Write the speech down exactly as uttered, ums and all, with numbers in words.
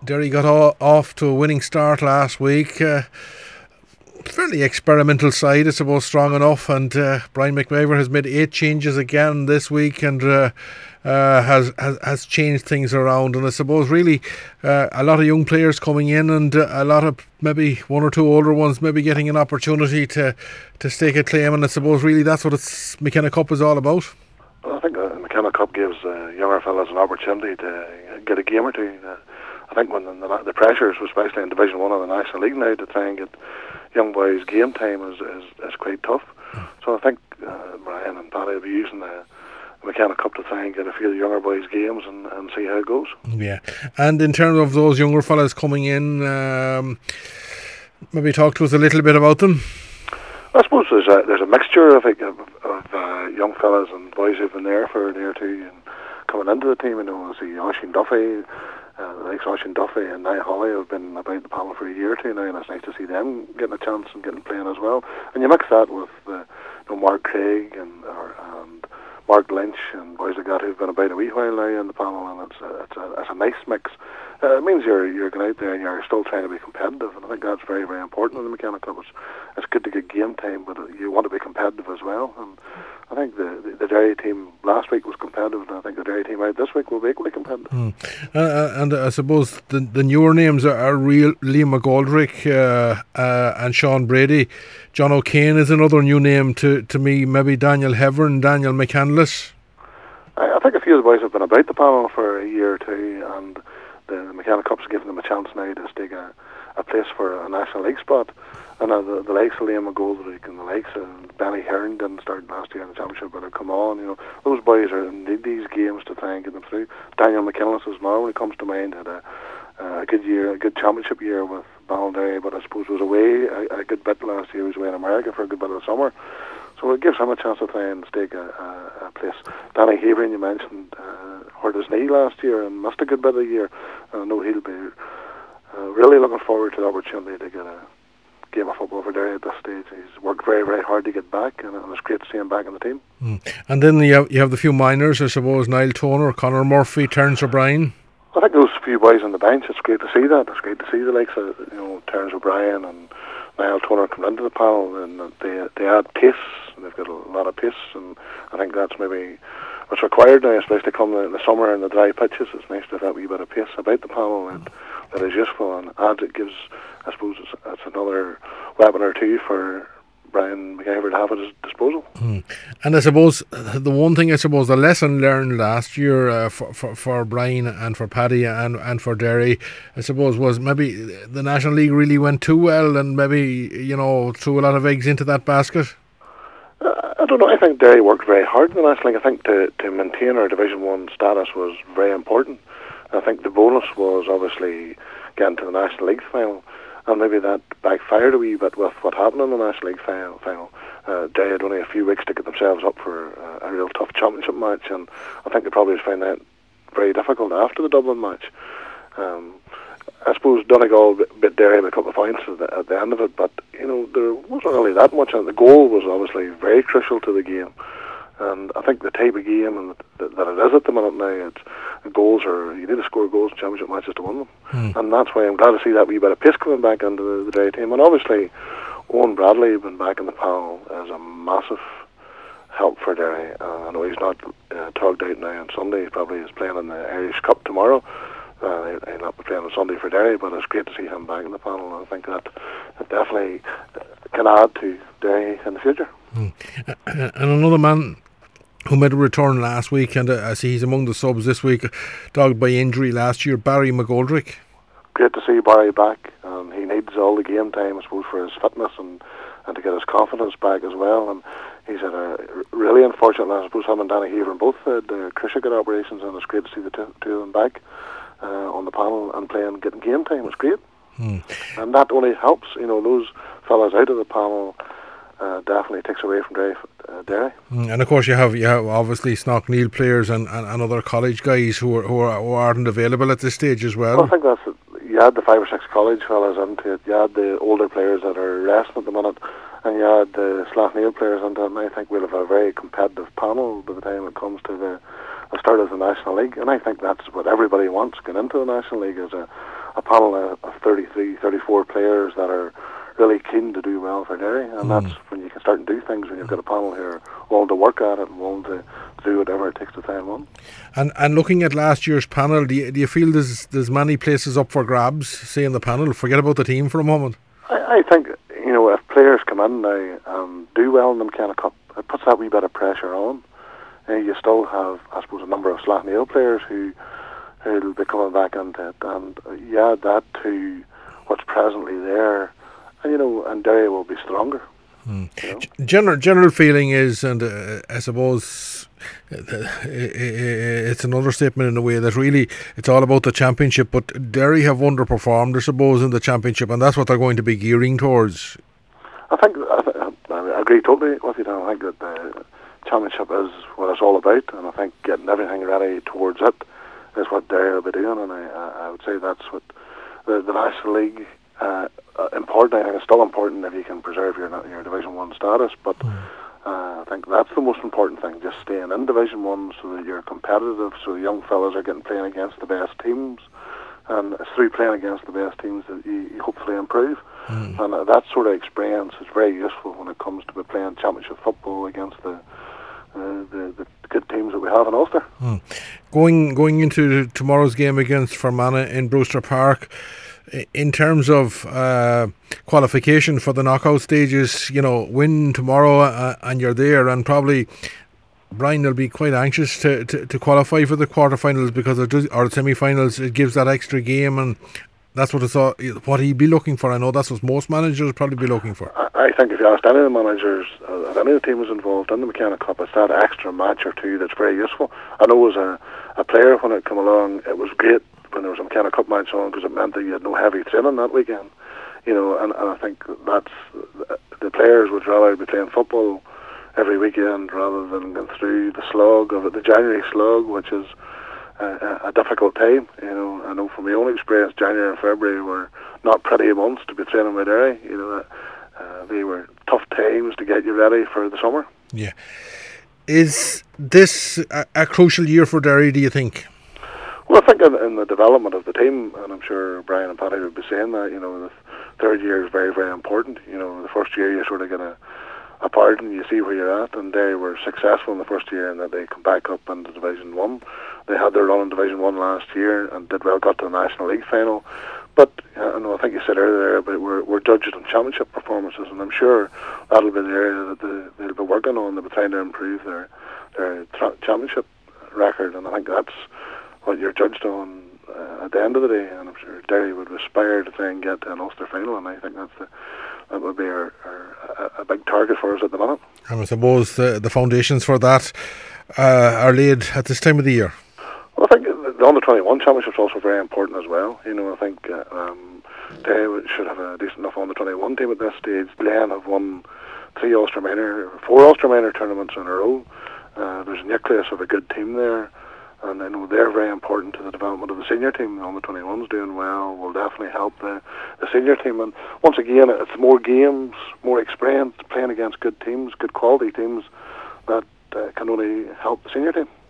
Derry got o- off to a winning start last week. Uh, fairly experimental side, I suppose, strong enough. And uh, Brian McMaver has made eight changes again this week, and uh, uh, has, has has changed things around. And I suppose really uh, a lot of young players coming in, and uh, a lot of maybe one or two older ones maybe getting an opportunity to to stake a claim. And I suppose really that's what it's McKenna Cup is all about. Well, I think the McKenna Cup gives uh, younger fellas an opportunity to get a game or two. Uh, I think when the, the pressures, especially in Division One of the National League now, to try and get young boys game time is is, is quite tough. So I think uh, Brian and Paddy will be using the McKenna Cup to try and get a few of the younger boys games and, and see how it goes. Yeah, and in terms of those younger fellas coming in, um, maybe talk to us a little bit about them. I suppose there's a there's a mixture of, of, of uh, young fellas and boys who've been there for a year or two and coming into the team. You know, I see Oisin Duffy. Uh, the likes of Oisin Duffy and Niall Holly have been about the panel for a year or two now, and it's nice to see them getting a chance and getting playing as well. And you mix that with uh, you know, Mark Craig and, or, and Mark Lynch and boys like that who've been about a wee while now in the panel, and it's a, it's a, it's a nice mix. Uh, it means you're you're going out there and you're still trying to be competitive, and I think that's very, very important in the McKenna Cup. It's, it's good to get game time, but you want to be competitive as well. And I think the, the, the Derry team last week was competitive, and I think the Derry team out this week will be equally competitive. Mm. Uh, and I suppose the the newer names are, are real Liam McGoldrick uh, uh, and Sean Brady. John O'Kane is another new name to, to me, maybe Daniel Heverin, Daniel McCandless. I, I think a few of the boys have been about the panel for a year or two, and the, the McKenna Cup's given them a chance now to stake a, a place for a National League spot. And uh, the, the likes of Liam McGoldrick and the likes of Benny Hearn didn't start last year in the championship, but have come on. You know, those boys are need these games to try and get them through. Daniel McKinless as well, when it comes to mind, had a, a good year, a good championship year with Ballinderry, but I suppose was away a, a good bit last year. He was away in America for a good bit of the summer, so it gives him a chance to try and stake a, a, a place. Danny Havering, you mentioned, uh, hurt his knee last year and missed a good bit of the year. I know he'll be uh, really looking forward to the opportunity to get a game of football for Derry at this stage. He's worked very, very hard to get back, and it's great to see him back in the team. Mm. And then you have, you have the few minors, I suppose, Niall Toner, Conor Murphy, Terence O'Brien. I think those few boys on the bench, it's great to see that. It's great to see the likes of, you know, Terence O'Brien and Niall Toner coming into the panel, and they they add pace, and they've got a lot of pace, and I think that's maybe what's required now, especially coming in the summer and the dry pitches. It's nice to have that wee bit of pace about the panel and that is useful, and adds it gives, I suppose, it's, it's another weapon or two for Brian McIver to have at his disposal. Mm. And I suppose the one thing, I suppose, the lesson learned last year uh, for, for for Brian and for Paddy and and for Derry, I suppose, was maybe the National League really went too well, and maybe, you know, threw a lot of eggs into that basket. Uh, I don't know. I think Derry worked very hard in the National League. I think to to maintain our Division One status was very important. I think the bonus was obviously getting to the National League final, and maybe that backfired a wee bit with what happened in the National League final. final. Uh, Derry had only a few weeks to get themselves up for uh, a real tough championship match, and I think they probably found that very difficult after the Dublin match. Um, I suppose Donegal bit Derry by a couple of points at the, at the end of it, but you know, there wasn't really that much, and the goal was obviously very crucial to the game. And I think the type of game and the, that it is at the minute now, it's goals are, you need to score goals in championship matches to win them. Mm. And that's why I'm glad to see that wee bit of pace coming back into the, the Derry team. And obviously, Owen Bradley being back in the panel is a massive help for Derry. Uh, I know he's not uh, tugged out now on Sunday. He probably is playing in the Irish Cup tomorrow. Uh, he'll not be playing on Sunday for Derry, but it's great to see him back in the panel. And I think that it definitely can add to Derry in the future. Mm. Uh, and another man who made a return last week, and uh, I see he's among the subs this week, dogged by injury last year, Barry McGoldrick. Great to see Barry back. Um, he needs all the game time, I suppose, for his fitness and, and to get his confidence back as well. And he's had a really unfortunate, I suppose him and Danny Heverin both had uh, cruciate operations, and it's great to see the two, two of them back uh, on the panel and playing, getting game time. It's great. Hmm. And that only helps, you know, those fellas out of the panel uh, definitely takes away from Derry. Uh, Derry. And of course you have you have obviously Knockneil players and, and, and other college guys who are, who, are, who aren't available at this stage as well. well I think that's it. You had the five or six college fellas into it, you had the older players that are resting at the minute, and you had the Slaughtneil players into it, and I think we'll have a very competitive panel by the time it comes to the, the start of the National League. And I think that's what everybody wants, going into the National League, is a, a panel of, of thirty-three, thirty-four players that are really keen to do well for Derry, and mm. that's when you can start and do things, when you've got a panel who are willing to work at it and willing to do whatever it takes to try and win. And and looking at last year's panel, do you, do you feel there's there's many places up for grabs, say in the panel? Forget about the team for a moment. I, I think, you know, if players come in now and do well in the McKenna Cup, it puts that wee bit of pressure on. Uh, you still have, I suppose, a number of Slaughtneil players who who'll be coming back into it, and uh, you add that to what's presently there, and you know, and Derry will be stronger. Mm. You know? G- general general feeling is, and uh, I suppose uh, it's an understatement in a way, that really it's all about the championship. But Derry have underperformed, I suppose, in the championship, and that's what they're going to be gearing towards. I think I, th- I agree totally with you, Dan. I think that the championship is what it's all about, and I think getting everything ready towards it is what Derry will be doing, and I, I would say that's what the, the National League. Uh, uh, important. I think it's still important if you can preserve your your Division One status, but mm. uh, I think that's the most important thing. Just staying in Division One so that you're competitive, so the young fellas are getting playing against the best teams, and it's through playing against the best teams that you, you hopefully improve. Mm. And uh, that sort of experience is very useful when it comes to playing championship football against the uh, the, the good teams that we have in Ulster. Mm. Going going into tomorrow's game against Fermanagh in Brewster Park. In terms of uh, qualification for the knockout stages, you know, win tomorrow uh, and you're there, and probably Brian will be quite anxious to, to, to qualify for the quarterfinals, because it does, or semi-finals. It gives that extra game, and that's what it's all, what he'd be looking for. I know that's what most managers would probably be looking for. I, I think if you asked any of the managers, uh, if any of the teams involved in the McKenna Cup, it's that extra match or two that's very useful. I know as a, a player when it came along, it was great when there was a McKenna Cup match on, because it meant that you had no heavy training that weekend, you know, and, and I think that's, the players would rather be playing football every weekend rather than going through the slog of it, the January slog, which is a, a difficult time. You know, I know from my own experience, January and February were not pretty months to be training with Derry. You know, uh, they were tough times to get you ready for the summer. Yeah. Is this a, a crucial year for Derry, do you think? Well, I think in, in the development of the team, and I'm sure Brian and Paddy would be saying that, you know, the third year is very, very important. You know, the first year you sort of get a, a part and you see where you're at, and they were successful in the first year in that they come back up into Division One. They had their run in Division One last year and did well, got to the National League final. But uh, I know, I think you said earlier, but we're, we're judged on championship performances, and I'm sure that'll be the area that the, they'll be working on. They'll be trying to improve their, their tra- championship record, and I think that's what you're judged on uh, at the end of the day, and I'm sure Derry would aspire to try and get to an Ulster final, and I think that's the, that would be our, our, a big target for us at the minute. And I suppose the, the foundations for that uh, are laid at this time of the year. Well, I think the under twenty-one championship is also very important as well. You know, I think uh, um, Derry should have a decent enough under twenty-one team at this stage. Glen have won three Ulster Minor, four Ulster Minor tournaments in a row. Uh, there's a nucleus of a good team there. And I know they're very important to the development of the senior team. The under twenty-one's doing well, will definitely help the, the senior team. And once again, it's more games, more experience, playing against good teams, good quality teams, that uh, can only help the senior team.